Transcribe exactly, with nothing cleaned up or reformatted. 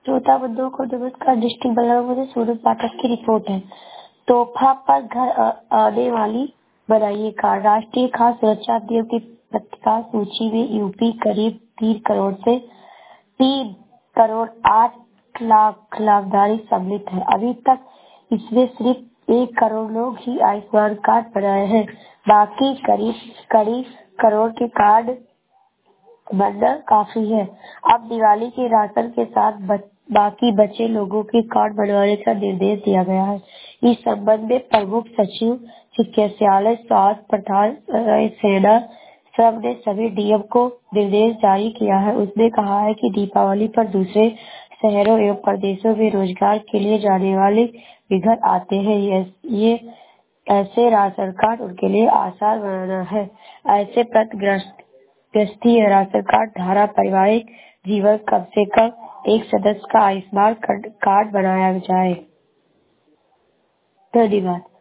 श्रोता बंधुओं को नमस्कार। डिस्ट्रिक्ट बलरामपुर से सूरज पाठक की रिपोर्ट है। तोहफा पर घर आ- आने वाली बनाइए कार्ड। राष्ट्रीय खाद्य सुरक्षा अधिनियम की पत्रिका सूची में यूपी करीब तीन करोड़ से तीन करोड़ आठ लाख लाभधारी सम्मिलित है। अभी तक इसमें सिर्फ एक करोड़ लोग ही आयुष्मान कार्ड बनाए हैं। बाकी करीब करीब करोड़ के कार्ड बनना काफी है। अब दिवाली के राशन के साथ बच, बाकी बचे लोगों के कार्ड बनवाने का निर्देश दिया गया है। इस संबंध में प्रमुख सचिव चिकित्सालय स्वास्थ्य प्रधान सेना सब ने सभी डीएम को निर्देश जारी किया है। उसने कहा है कि दीपावली पर दूसरे शहरों एवं प्रदेशों में रोजगार के लिए जाने वाले बेघर आते हैं। ये, ये ऐसे राशन कार्ड उनके लिए आसान बनाना है। ऐसे प्रतग्रस्त गृहस्थी राशन कार्ड धारा पारिवारिक जीवन कम से कम एक सदस्य का आयुष्मान कार्ड बनाया जाए। धन्यवाद।